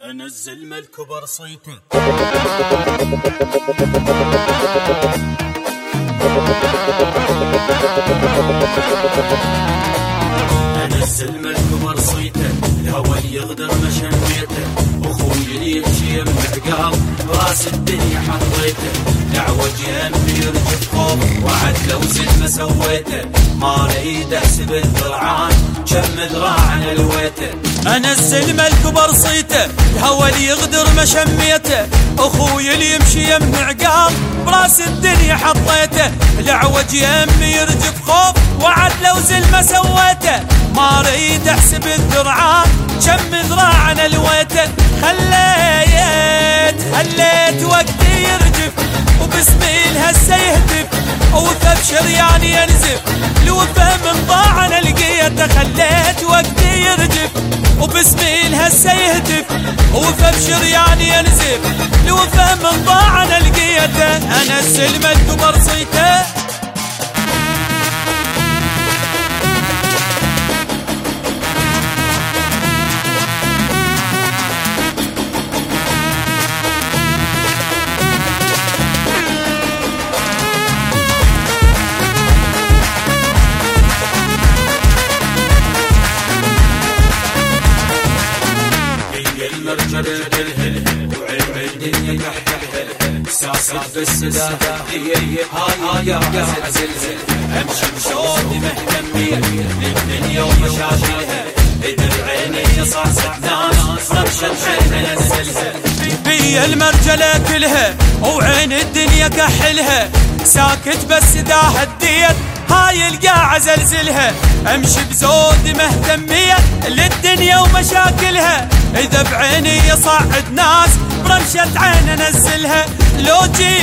انزل ملك برصيته انزل ملك برصيته الهوى يغدر مشميته اخوي اللي يمشي يمنع قال براس الدنيا حطيته دعوة جنبي يرجف خوف وعد لو زد ما سويته ما اريد احسب الذرعان كم ذراع الويته انزل ملك برصيته الهوى اللي يغدر مشميته اخوي اللي يمشي يمنع قال براس الدنيا حطيته العوج يمي يرجف خوف وعد لو زل ما سويته ما اريد احسب الذرعان كم ذراع الويته خليت وقتي يرجف وباسمي الهسه يهتف وثب شرياني ينزف الوفا من ضاع انا لقيته خليت وقتي يرجف وباسمي الهسه يهتف وثب شرياني ينزف الوفا من ضاع انا لقيته انزل ملك برصيته المرجل الهل وعين الدنيا كحكحل ساسد بالسداد هاي يا زلزل امشي بصوتي مهتمية للدنيا ومشاكلها اذا عيني صاصت ناس رمشت عينها الزلزل بي المرجلة كلها وعين الدنيا كحلها ساكت بس داه الديت هاي القاعة زلزلها امشي بزودي مهتمية للدنيا ومشاكلها اذا بعيني يصعد ناس برمشة عين انزلها لو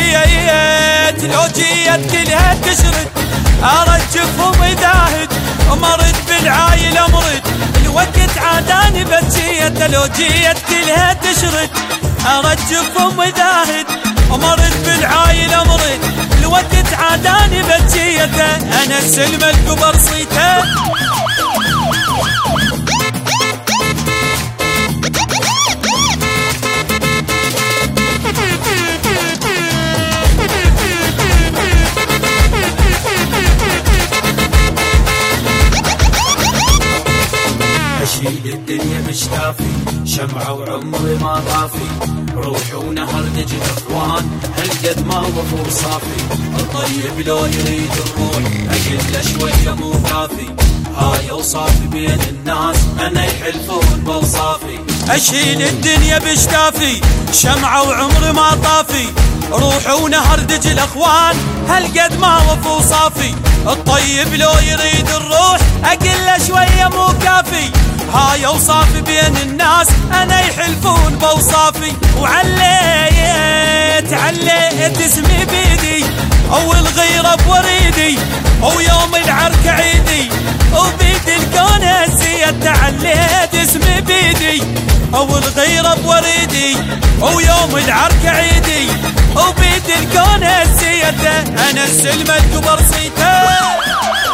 جيت كلها تشرد ارجفهم ذاهد ومرد بالعايل امرد الوقت عاداني بجيت لو جيت كلها تشرد ارجفهم ذاهد ومرد بالعايل امرد الوقت عاداني بجيته انزل ملك برصيته اشيل الدنيا مش كافي شمعة وعمري ما طافي روحي ونهر نجي اخوان هالقد ما وفور صافي الطيب لو يريد الروح اقل له شوية مو كافي هاي اوصافي بين الناس انا يحلفون بوصافي اشيل الدنيا بشتافي شمعة وعمري ما طافي روحي ونهر دجي الاخوان هالقد ما وفو صافي الطيب لو يريد الروح اقل له شوية مو كافي هاي اوصافي بين الناس انا يحلفون بوصافي عليت اسمي بيدي او الغيرة بوريدي او يوم العرك عيدي وبيد الكون هزيت عليت اسمي بيدي او الغيرة بوريدي او يوم العرك عيدي وبيد الكون هزيت انزل ملك برصيته